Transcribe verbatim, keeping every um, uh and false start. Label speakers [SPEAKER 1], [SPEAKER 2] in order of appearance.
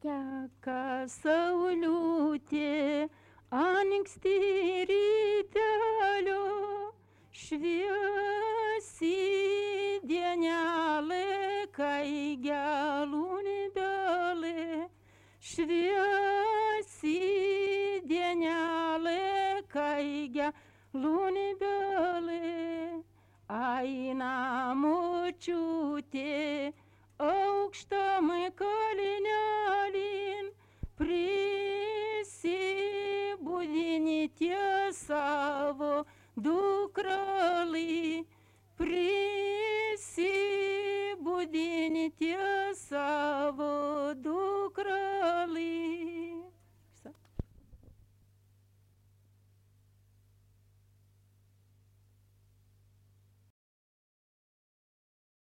[SPEAKER 1] Teka sauliutė anksti rytelio, šviesi dienelė, kai gelūnibelė, šviesi dienelė, kai gelūnibelė, aina močiutė aukštam kalnelin, prisibudini ties savo dukralį, prisibudini ties savo dukralį.